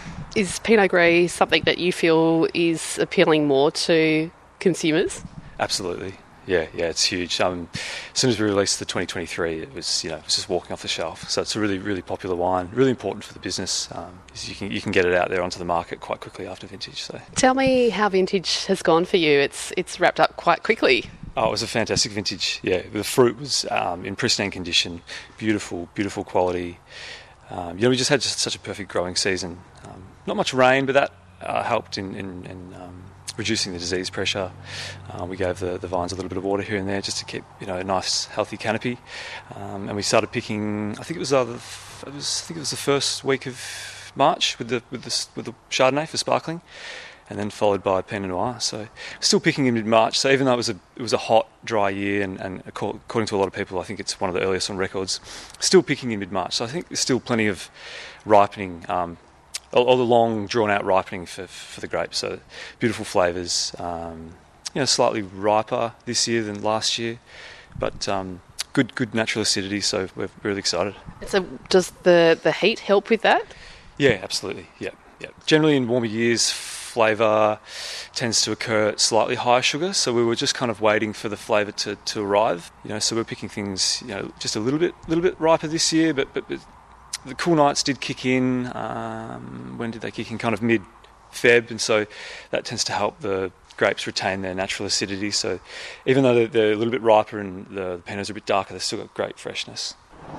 is Pinot Gris something that you feel is appealing more to consumers? Absolutely. Yeah, yeah, it's huge. Um, as soon as we released the twenty twenty-three, it was, you know, it was just walking off the shelf. So it's a really, really popular wine. Really important for the business. Um, you can you can get it out there onto the market quite quickly after vintage. So tell me how vintage has gone for you. It's it's wrapped up quite quickly. Oh, it was a fantastic vintage. Yeah, the fruit was um, in pristine condition, beautiful, beautiful quality. Um, you know, we just had just such a perfect growing season. Um, not much rain, but that uh, helped in in, in um, reducing the disease pressure. Uh, we gave the, the vines a little bit of water here and there just to keep, you know, a nice healthy canopy. Um, and we started picking. I think it was, uh, the, it was I think it was the first week of March with the with the with the Chardonnay for sparkling, and then followed by Pinot Noir. So still picking in mid March. So even though it was a it was a hot, dry year, and, and according to a lot of people, I think it's one of the earliest on records. Still picking in mid March. So I think there's still plenty of ripening. Um, All the long, drawn-out ripening for for the grapes. So beautiful flavours. Um, you know, slightly riper this year than last year, but um, good good natural acidity. So we're really excited. So does the, the heat help with that? Yeah, absolutely. Yeah, yeah. Generally in warmer years, flavour tends to occur at slightly higher sugar. So we were just kind of waiting for the flavour to, to arrive. You know, so we're picking things, you know, just a little bit little bit riper this year, but but. but the cool nights did kick in. Um, when did they kick in? Kind of mid-Feb, and so that tends to help the grapes retain their natural acidity. So even though they're, they're a little bit riper and the, the Pinots are a bit darker, they've still got great freshness.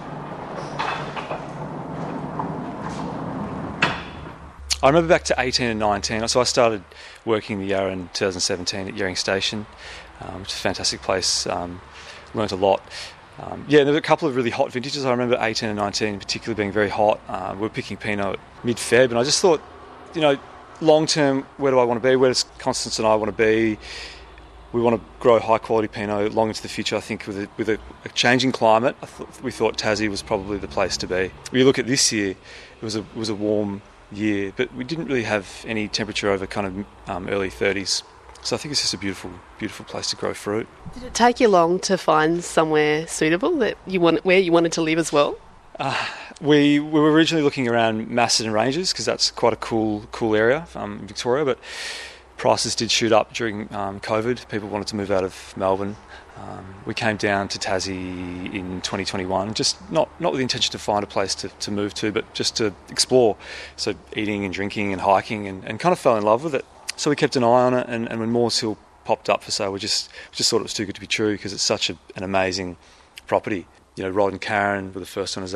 I remember back to eighteen and nineteen. So I started working the Yarra in twenty seventeen at Yering Station, um, which is a fantastic place. Um, learnt a lot. Um, yeah, there were a couple of really hot vintages. I remember eighteen and nineteen in particular being very hot. Uh, we were picking Pinot at mid-Feb, and I just thought, you know, long-term, where do I want to be? Where does Constance and I want to be? We want to grow high-quality Pinot long into the future. I think with a, with a, a changing climate, I th- we thought Tassie was probably the place to be. When you look at this year, it was a it was a warm year, but we didn't really have any temperature over kind of um, early thirties. So I think it's just a beautiful, beautiful place to grow fruit. Did it take you long to find somewhere suitable that you want, where you wanted to live as well? Uh, we, we were originally looking around Macedon Ranges because that's quite a cool, cool area um, in Victoria. But prices did shoot up during um, COVID. People wanted to move out of Melbourne. Um, we came down to Tassie in twenty twenty-one, just not not with the intention to find a place to, to move to, but just to explore. So eating and drinking and hiking, and, and kind of fell in love with it. So we kept an eye on it, and, and when Moores Hill popped up for sale, we just we just thought it was too good to be true because it's such a, an amazing property. You know, Rod and Karen were the first owners. They did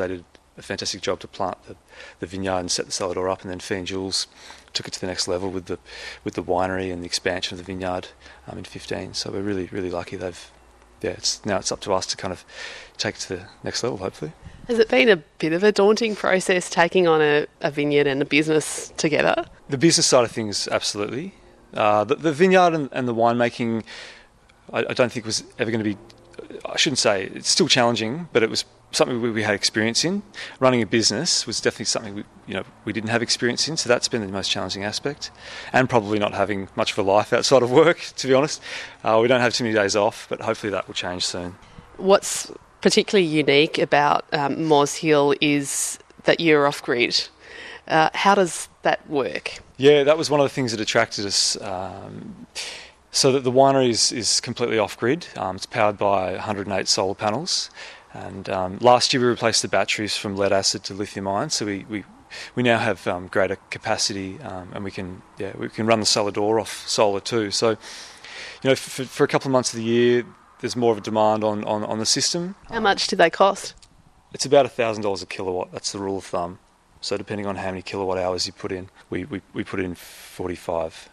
a fantastic job to plant the, the vineyard and set the cellar door up, and then Fee and Jules took it to the next level with the with the winery and the expansion of the vineyard um, in fifteen. So we're really, really lucky. They've, yeah, it's now it's up to us to kind of take it to the next level, hopefully. Has it been a bit of a daunting process taking on a, a vineyard and a business together? The business side of things, absolutely. Uh, the, the vineyard and, and the winemaking, I, I don't think was ever going to be, I shouldn't say, it's still challenging, but it was something we, we had experience in. Running a business was definitely something we, you know, we didn't have experience in, so that's been the most challenging aspect. And probably not having much of a life outside of work, to be honest. Uh, we don't have too many days off, but hopefully that will change soon. What's particularly unique about um, Moz Hill is that you're off-grid. Uh, how does that work? Yeah, that was one of the things that attracted us. Um, so that the winery is, is completely off-grid. Um, it's powered by one hundred eight solar panels. And um, last year we replaced the batteries from lead acid to lithium ion, so we, we, we now have um, greater capacity, um, and we can yeah we can run the cellar door off solar too. So, you know, for, for a couple of months of the year, there's more of a demand on, on, on the system. How much do they cost? It's about one thousand dollars a kilowatt. That's the rule of thumb. So depending on how many kilowatt hours you put in, we, we, we put in forty-five.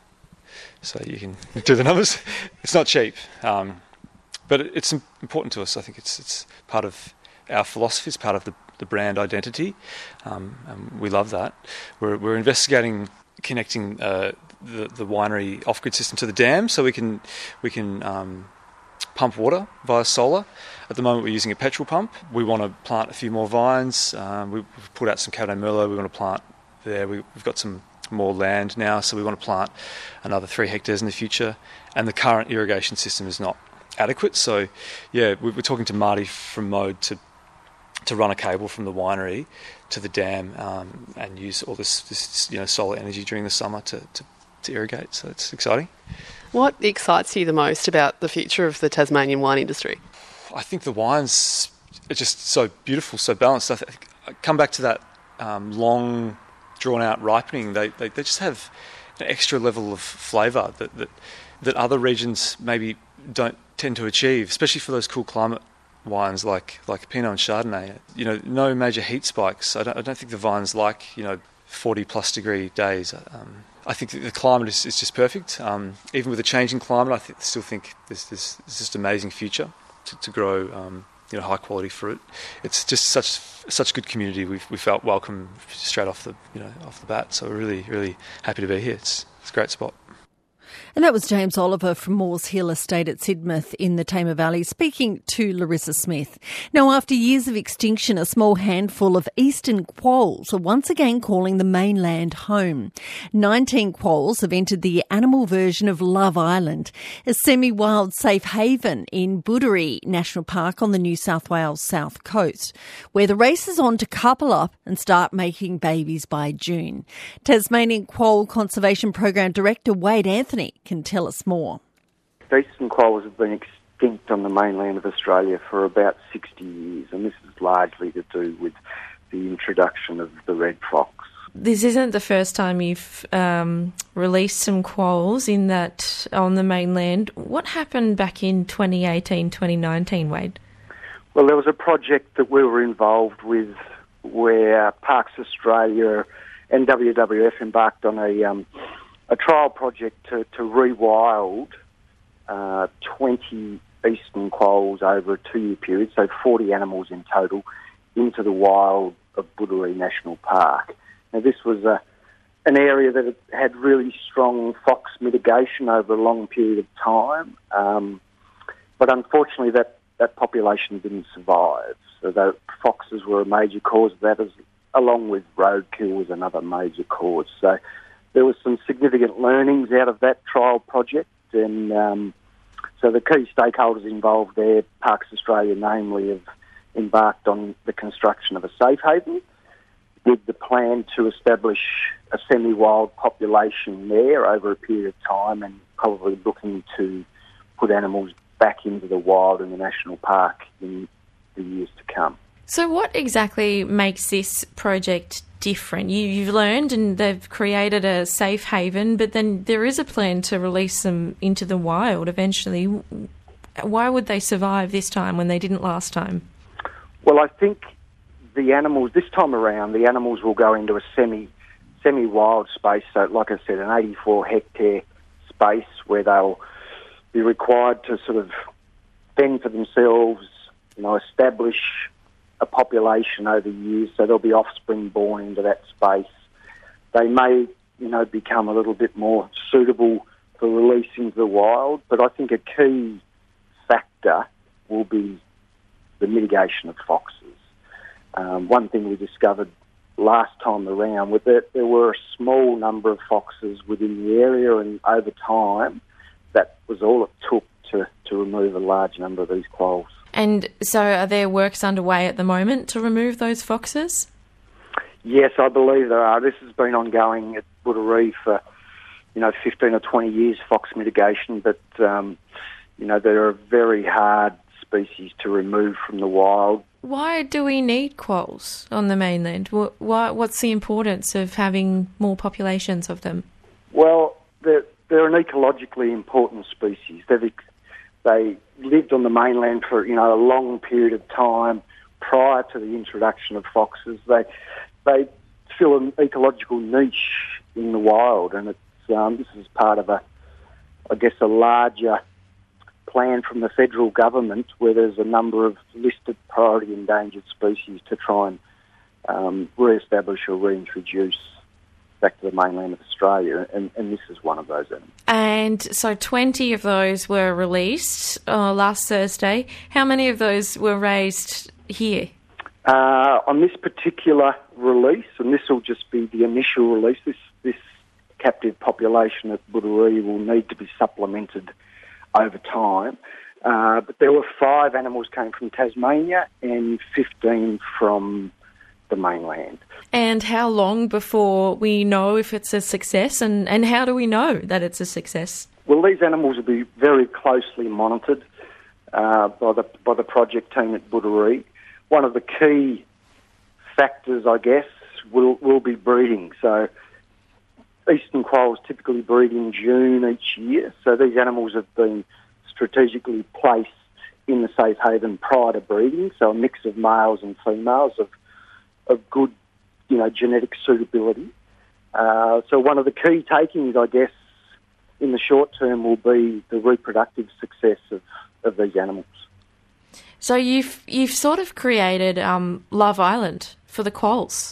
So you can do the numbers. It's not cheap, um, but it's important to us. I think it's it's part of our philosophy. It's part of the, the brand identity. Um, and we love that. We're we're investigating connecting uh, the the winery off-grid system to the dam, so we can we can. Um, pump water via solar. At the moment we're using a petrol pump. We want to plant a few more vines. Um, we've put out some Cabernet Merlot we want to plant there. We, we've got some more land now, so we want to plant another three hectares in the future. And the current irrigation system is not adequate. So yeah, we're talking to Marty from Mode to to run a cable from the winery to the dam um, and use all this, this you know solar energy during the summer to, to, to irrigate. So it's exciting. What excites you the most about the future of the Tasmanian wine industry? I think the wines are just so beautiful, so balanced. I, th- I come back to that um, long, drawn-out ripening. They, they they just have an extra level of flavour that, that that other regions maybe don't tend to achieve, especially for those cool climate wines like like Pinot and Chardonnay. You know, no major heat spikes. I don't I don't think the vines like you know forty plus degree days. Um, I think that the climate is, is just perfect. Um, even with a changing climate, I th- still think there's, there's, there's just amazing future to, to grow um, you know, high quality fruit. It's just such such good community. We've we felt welcome straight off the you know off the bat. So we're really really happy to be here. It's it's a great spot. And that was James Oliver from Moores Hill Estate at Sidmouth in the Tamar Valley speaking to Larissa Smith. Now, after years of extinction, a small handful of eastern quolls are once again calling the mainland home. nineteen quolls have entered the animal version of Love Island, a semi-wild safe haven in Boodary National Park on the New South Wales south coast, where the race is on to couple up and start making babies by June. Tasmanian Quoll Conservation Program Director Wade Anthony can tell us more. Eastern quolls have been extinct on the mainland of Australia for about sixty years, and this is largely to do with the introduction of the red fox. This isn't the first time you've um, released some quolls in that on the mainland. What happened back in twenty eighteen, twenty nineteen, Wade? Well, there was a project that we were involved with where Parks Australia and W W F embarked on a um, a trial project to, to rewild uh, twenty eastern quolls over a two-year period, so forty animals in total, into the wild of Boodary National Park. Now, this was a, an area that had really strong fox mitigation over a long period of time, um, but unfortunately that, that population didn't survive. So the foxes were a major cause of that, as, along with roadkill was another major cause. So there was some significant learnings out of that trial project, and um, so the key stakeholders involved there, Parks Australia namely, have embarked on the construction of a safe haven with the plan to establish a semi-wild population there over a period of time, and probably looking to put animals back into the wild in the national park in the years to come. So what exactly makes this project different? You, you've learned and they've created a safe haven, but then there is a plan to release them into the wild eventually. Why would they survive this time when they didn't last time? Well, I think the animals, this time around, the animals will go into a semi, semi-wild space. So, like I said, an eighty-four hectare space where they'll be required to sort of fend for themselves, you know, establish a population over years. So there'll be offspring born into that space. They may, you know, become a little bit more suitable for release into the wild, but I think a key factor will be the mitigation of foxes. Um, one thing we discovered last time around was that there were a small number of foxes within the area, and over time, that was all it took to, to remove a large number of these quolls. And so are there works underway at the moment to remove those foxes? Yes, I believe there are. This has been ongoing at Budaree for, you know, fifteen or twenty years, fox mitigation, but, um, you know, they're a very hard species to remove from the wild. Why do we need quolls on the mainland? Why, what's the importance of having more populations of them? Well, they're, they're an ecologically important species. They've, they lived on the mainland for, you know, a long period of time prior to the introduction of foxes. They they fill an ecological niche in the wild, and it's um, this is part of a, I guess, a larger plan from the federal government where there's a number of listed priority endangered species to try and um, re-establish or reintroduce back to the mainland of Australia, and, and this is one of those animals. And so twenty of those were released uh, last Thursday. How many of those were raised here? Uh, on this particular release, and this will just be the initial release, this, this captive population at Budaree will need to be supplemented over time. Uh, but there were five animals came from Tasmania and fifteen from the mainland. And how long before we know if it's a success, and, and how do we know that it's a success? Well, these animals will be very closely monitored uh, by the by the project team at Budaree. One of the key factors, I guess, will will be breeding. So eastern quolls typically breed in June each year, so these animals have been strategically placed in the safe haven prior to breeding, so a mix of males and females of of good, you know, genetic suitability. Uh, so one of the key takings, I guess, in the short term will be the reproductive success of, of these animals. So you've you've sort of created um, Love Island for the quolls.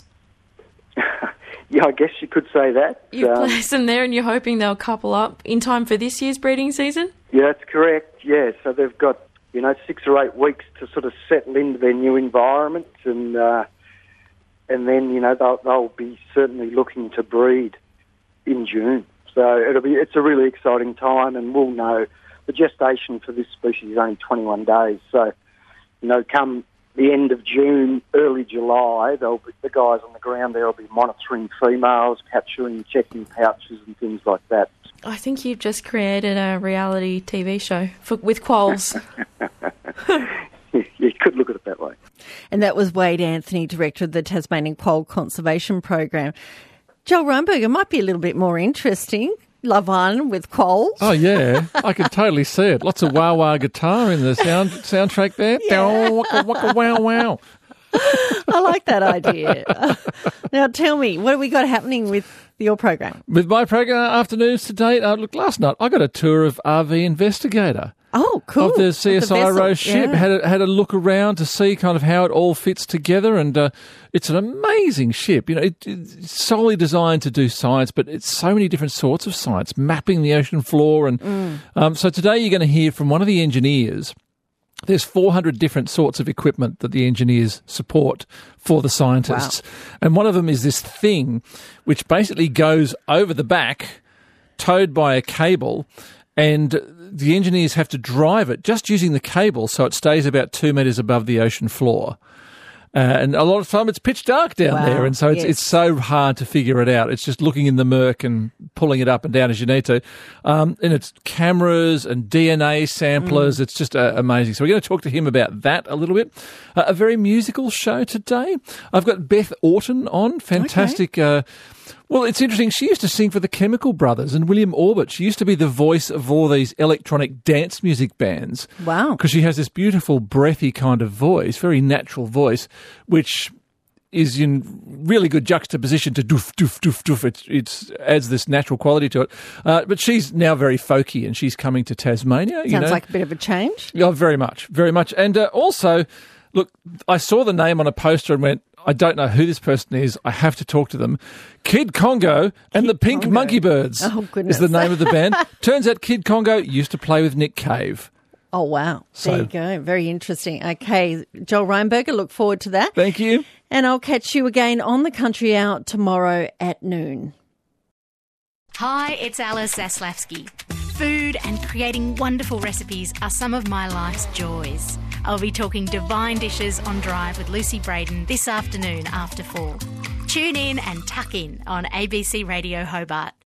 Yeah, I guess you could say that. You've um, placed them there and you're hoping they'll couple up in time for this year's breeding season? Yeah, that's correct, yeah. So they've got, you know, six or eight weeks to sort of settle into their new environment, and uh, and then, you know, they'll, they'll be certainly looking to breed in June. So it'll be it's a really exciting time, and we'll know the gestation for this species is only twenty-one days. So, you know, come the end of June, early July, they'll be, the guys on the ground there will be monitoring females, capturing, checking pouches and things like that. I think you've just created a reality T V show for, with quolls. You could look at it that way. And that was Wade Anthony, Director of the Tasmanian Quoll Conservation Program. Joel Reinberger, might be a little bit more interesting. Love Island with quolls. Oh, yeah. I can totally see it. Lots of wah-wah guitar in the sound soundtrack there. Yeah. Waka, waka, wow, wow. I like that idea. Now, tell me, what have we got happening with your program? With my program, afternoons to date, uh, look, last night I got a tour of R V Investigator. Oh, cool. Of the C S I R O ship. Yeah. Had a, had a look around to see kind of how it all fits together, and uh, it's an amazing ship. You know, it, it's solely designed to do science, but it's so many different sorts of science, mapping the ocean floor. And Mm. um, so today you're going to hear from one of the engineers. There's four hundred different sorts of equipment that the engineers support for the scientists. Wow. And one of them is this thing which basically goes over the back, towed by a cable, and the engineers have to drive it just using the cable so it stays about two metres above the ocean floor. Uh, and a lot of time it's pitch dark down Wow. there, and so it's Yes. it's so hard to figure it out. It's just looking in the murk and pulling it up and down as you need to. Um, and it's cameras and D N A samplers. Mm. It's just uh, amazing. So we're going to talk to him about that a little bit. Uh, a very musical show today. I've got Beth Orton on. Fantastic. Okay. Uh, well, it's interesting. She used to sing for the Chemical Brothers and William Orbit. She used to be the voice of all these electronic dance music bands. Wow. Because she has this beautiful, breathy kind of voice, very natural voice, which is in really good juxtaposition to doof, doof, doof, doof. It it's, adds this natural quality to it. Uh, but she's now very folky, and she's coming to Tasmania. Sounds you know. like a bit of a change. Yeah, very much, very much. And uh, also, look, I saw the name on a poster and went, I don't know who this person is. I have to talk to them. Kid Congo and Kid the Pink Congo. Monkey Birds Oh, goodness. is the name of the band. Turns out Kid Congo used to play with Nick Cave. Oh, wow. So- there you go. Very interesting. Okay, Joel Reinberger, look forward to that. Thank you. And I'll catch you again on the Country Hour tomorrow at noon. Hi, it's Alice Zaslavsky. Food and creating wonderful recipes are some of my life's joys. I'll be talking divine dishes on Drive with Lucy Braden this afternoon after four. Tune in and tuck in on A B C Radio Hobart.